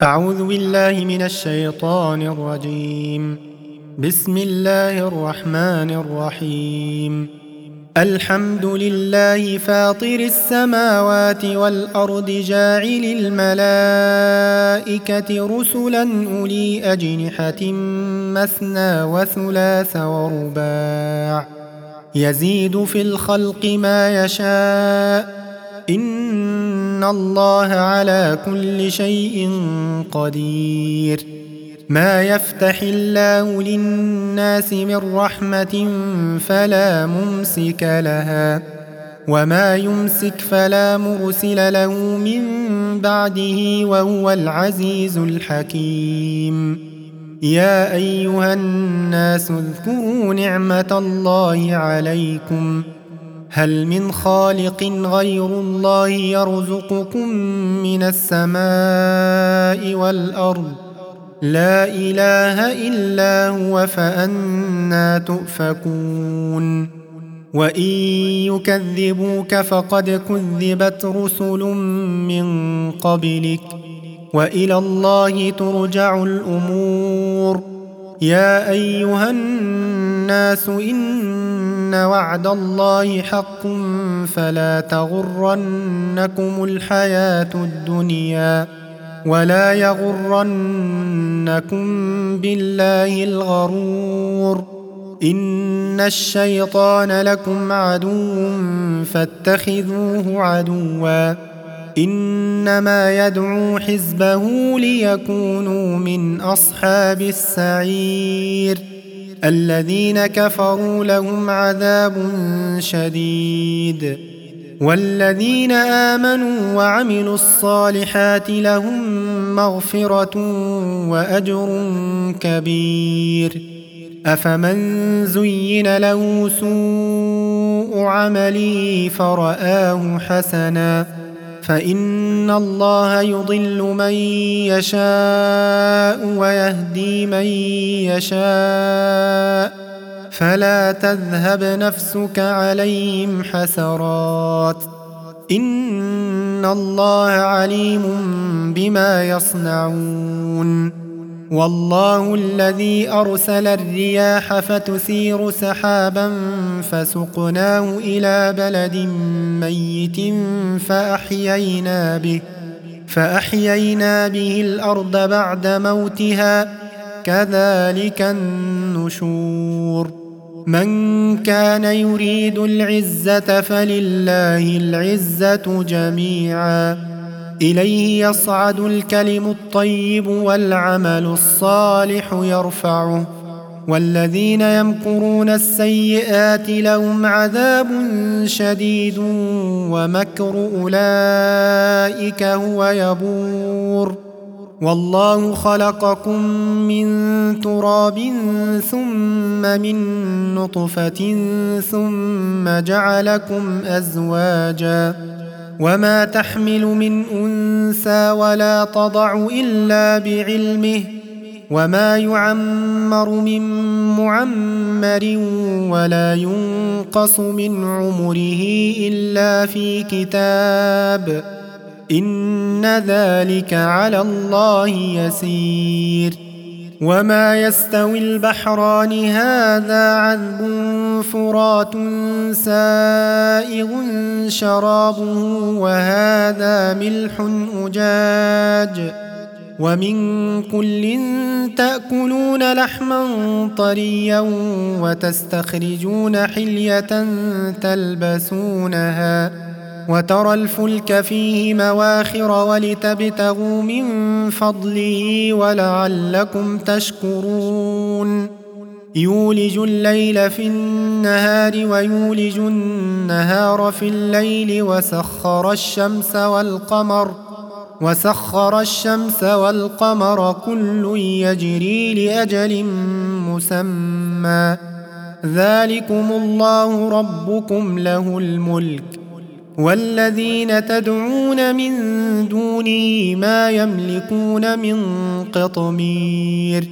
أعوذ بالله من الشيطان الرجيم. بسم الله الرحمن الرحيم. الحمد لله فاطر السماوات والأرض جاعل الملائكة رسلا أولي أجنحة مثنى وثلاث ورباع يزيد في الخلق ما يشاء إن الله على كل شيء قدير. ما يفتح الله للناس من رحمة فلا ممسك لها وما يمسك فلا مرسل له من بعده وهو العزيز الحكيم. يا أيها الناس اذكروا نعمة الله عليكم هل من خالق غير الله يرزقكم من السماء والأرض لا إله إلا هو فأنى تؤفكون. وإن يكذبوك فقد كذبت رسل من قبلك وإلى الله ترجع الأمور. يا أيها الناس إن وعد الله حق فلا تغرنكم الحياة الدنيا ولا يغرنكم بالله الغرور. إن الشيطان لكم عدو فاتخذوه عدوا إنما يدعو حزبه ليكونوا من أصحاب السعير. الذين كفروا لهم عذاب شديد والذين آمنوا وعملوا الصالحات لهم مغفرة وأجر كبير. أفمن زين له سوء عمله فرآه حسنا فإن الله يضل من يشاء ويهدي من يشاء فلا تذهب نفسك عليهم حسرات إن الله عليم بما يصنعون. والله الذي أرسل الرياح فتثير سحابا فسقناه إلى بلد ميت فأحيينا به الأرض بعد موتها كذلك النشور. من كان يريد العزة فلله العزة جميعا إليه يصعد الكلم الطيب والعمل الصالح يرفعه والذين يمكرون السيئات لهم عذاب شديد ومكر أولئك هو يبور. والله خلقكم من تراب ثم من نطفة ثم جعلكم أزواجا وما تحمل من أنثى ولا تضع إلا بعلمه وما يعمر من معمر ولا ينقص من عمره إلا في كتاب إن ذلك على الله يسير. وما يستوي البحران هذا عذب فرات سائغ شرابه وهذا ملح أجاج ومن كل تأكلون لحما طريا وتستخرجون حلية تلبسونها وترى الفلك فيه مواخر ولتبتغوا من فضله ولعلكم تشكرون. يولج الليل في النهار ويولج النهار في الليل وسخر الشمس والقمر كل يجري لأجل مسمى ذلكم الله ربكم له الملك والذين تدعون من دونه ما يملكون من قطمير.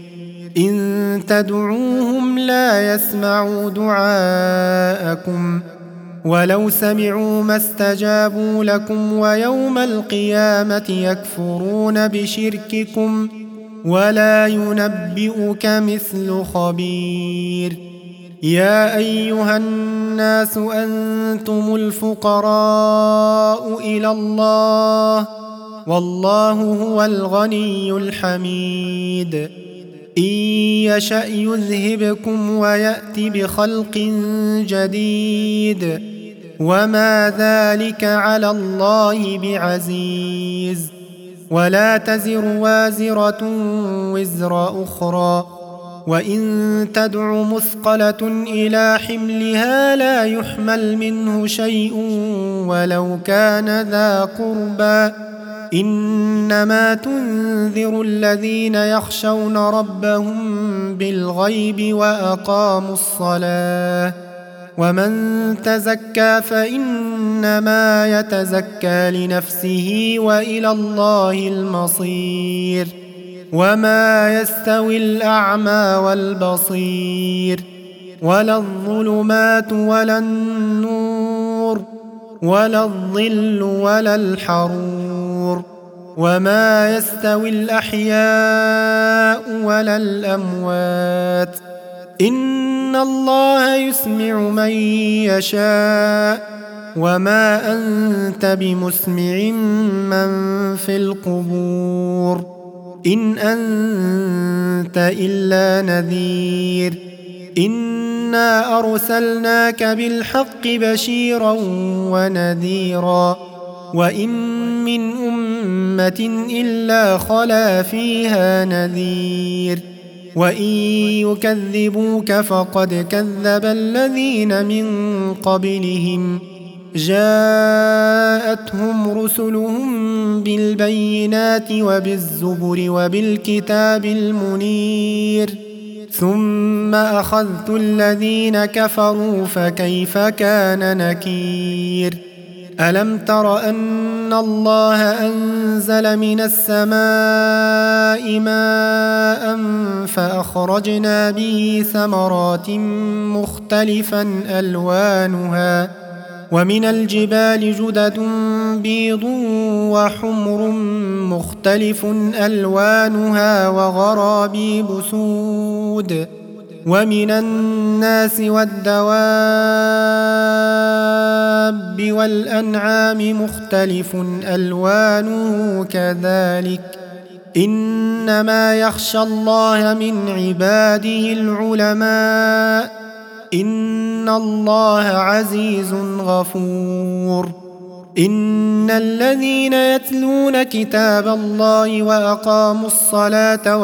إن تدعوهم لا يسمعوا دعاءكم ولو سمعوا ما استجابوا لكم ويوم القيامة يكفرون بشرككم ولا ينبئك مثل خبير. يا أيها الناس أنتم الفقراء إلى الله والله هو الغني الحميد. إن يشأ يذهبكم ويأت بخلق جديد وما ذلك على الله بعزيز. ولا تزر وازرة وزر أخرى وإن تدع مثقلة إلى حملها لا يحمل منه شيء ولو كان ذا قربى إنما تنذر الذين يخشون ربهم بالغيب وأقاموا الصلاة ومن تزكى فإنما يتزكى لنفسه وإلى الله المصير. وما يستوي الأعمى والبصير ولا الظلمات ولا النور ولا الظل ولا الحرور وما يستوي الأحياء ولا الأموات إن الله يسمع من يشاء وما أنت بمسمع من في القبور إن أنت إلا نذير. إنا أرسلناك بالحق بشيرا ونذيرا وإن من أمة إلا خلا فيها نذير وإن يكذبوك فقد كذب الذين من قبلهم جاءتهم رسلهم بالبينات وبالزبر وبالكتاب المنير ثم أخذت الذين كفروا فكيف كان نكير. ألم تر أن الله أنزل من السماء ماء فأخرجنا به ثمرات مختلفا ألوانها ومن الجبال جدد بيض وحمر مختلف ألوانها وغرابيب سود ومن الناس والدواب والأنعام مختلف ألوانه كذلك إنما يخشى الله من عباده العلماء إن الله عزيز غفور. إن الذين يتلون كتاب الله وأقاموا الصلاة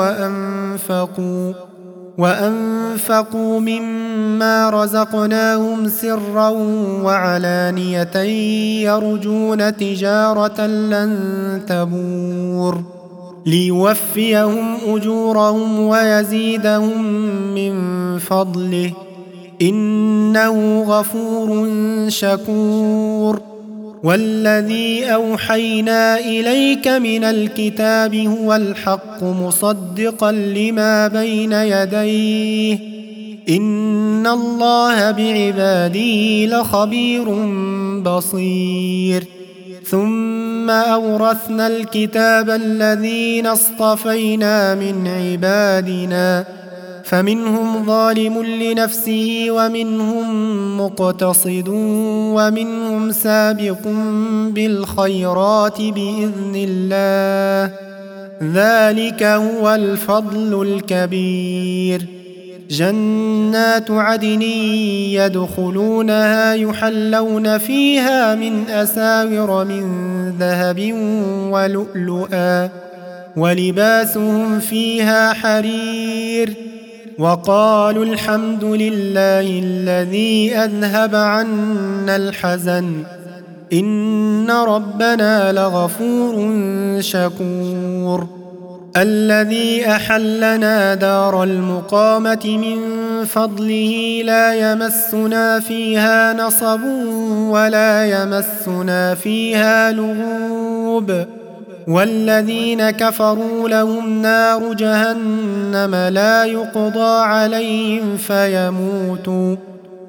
وأنفقوا مما رزقناهم سرا وعلانية يرجون تجارة لن تبور ليوفيهم أجورهم ويزيدهم من فضله إنه غفور شكور. والذي أوحينا إليك من الكتاب هو الحق مصدقا لما بين يديه إن الله بعباده لخبير بصير. ثم أورثنا الكتاب الذين اصطفينا من عبادنا فمنهم ظالم لنفسه ومنهم مقتصد ومنهم سابق بالخيرات بإذن الله ذلك هو الفضل الكبير. جنات عدن يدخلونها يحلون فيها من أساور من ذهب ولؤلؤا ولباسهم فيها حرير وقالوا الحمد لله الذي أذهب عنا الحزن إن ربنا لغفور شكور. الذي أحلنا دار المقامة من فضله لا يمسنا فيها نصب ولا يمسنا فيها لغوب والذين كفروا لهم نار جهنم لا يقضى عليهم فيموتوا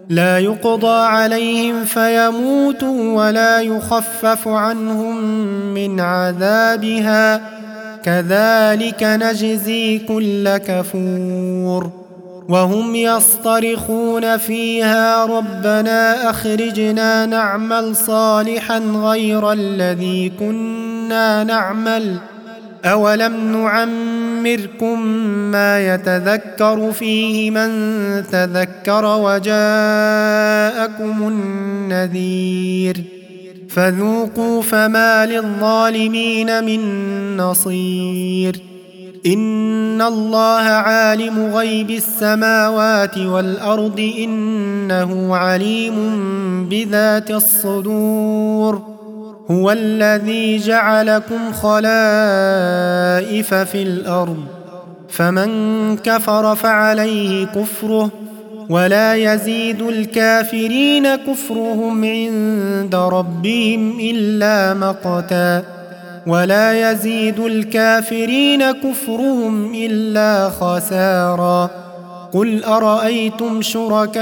لا يقضى عليهم فيموتوا ولا يخفف عنهم من عذابها كذلك نجزي كل كفور وهم يصطرخون فيها ربنا أخرجنا نعمل صالحا غير الذي كنا نعمل أولم نعمركم ما يتذكر فيه من تذكر وجاءكم النذير فذوقوا فما للظالمين من نصير إن الله عالم غيب السماوات والأرض إنه عليم بذات الصدور هو الذي جعلكم خلائف في الأرض فمن كفر فعليه كفره ولا يزيد الكافرين كفرهم عند ربهم إلا مقتا ولا يزيد الكافرين كفرهم إلا خسارا قل أرأيتم شركاءكم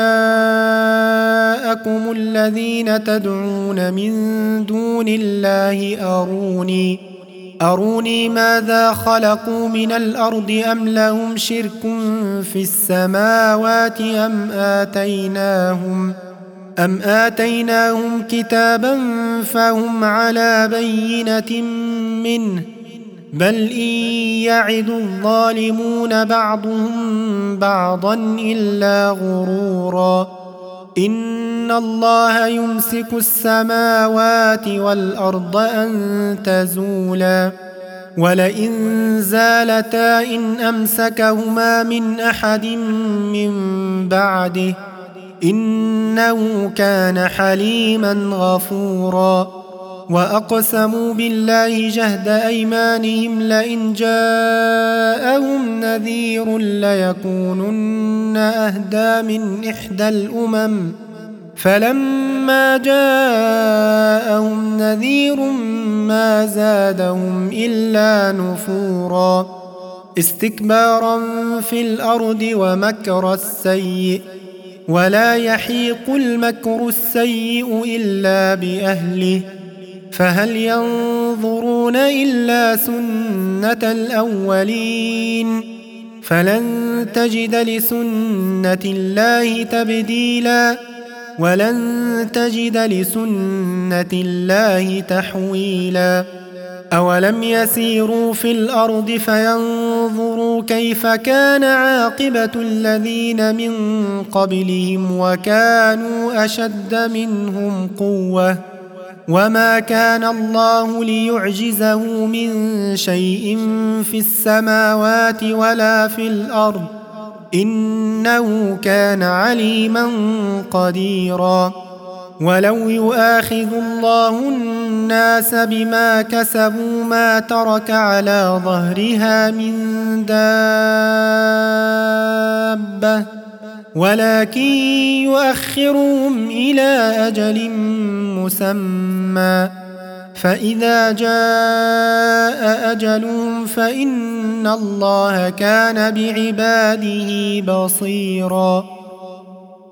الذين تدعون من دون الله أروني ماذا خلقوا من الأرض أم لهم شرك في السماوات أم آتيناهم كتابا فهم على بينة منه بل إن يعد الظالمون بعضهم بعضا إلا غرورا إن الله يمسك السماوات والأرض أن تزولا ولئن زالتا إن أمسكهما من أحد من بعده إنه كان حليما غفورا وأقسموا بالله جهد أيمانهم لئن جاءهم نذير ليكونن أهدى من إحدى الأمم فلما جاءهم نذير ما زادهم إلا نفورا استكبارا في الأرض ومكر السيء ولا يحيق المكر السيء إلا بأهله فهل ينظرون إلا سنة الأولين فلن تجد لسنة الله تبديلا ولن تجد لسنة الله تحويلا أولم يسيروا في الأرض فينظروا كيف كان عاقبة الذين من قبلهم وكانوا أشد منهم قوة وما كان الله ليعجزه من شيء في السماوات ولا في الأرض إنه كان عليما قديرا ولو يؤاخذ الله الناس بما كسبوا ما ترك على ظهرها من دابة ولكن يؤخرهم إلى أجل مسمى فإذا جاء أجلهم فإن الله كان بعباده بصيراً